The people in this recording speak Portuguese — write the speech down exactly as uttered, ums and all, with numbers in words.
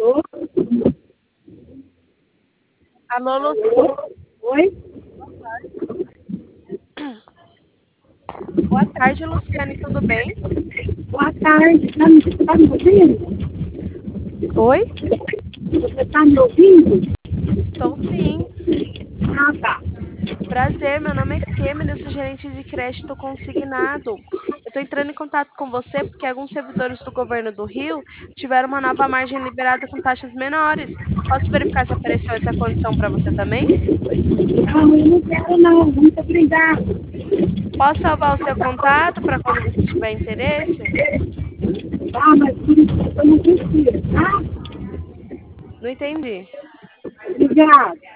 Alô, Luci... Oi? Boa tarde, Luciane, tudo bem? Boa tarde. Tá, me- tá me ouvindo? Oi? Você tá me ouvindo? Estou sim. Ah, tá. Prazer, meu nome é Kêmia, eu sou gerente de crédito consignado. Eu estou entrando em contato com você porque alguns servidores do governo do Rio tiveram uma nova margem liberada com taxas menores. Posso verificar se apareceu essa condição para você também? Não, eu não quero não. Muito obrigada. Posso salvar o seu contato para quando você tiver interesse? Ah, mas por isso eu não preciso, tá? Não entendi. Obrigada.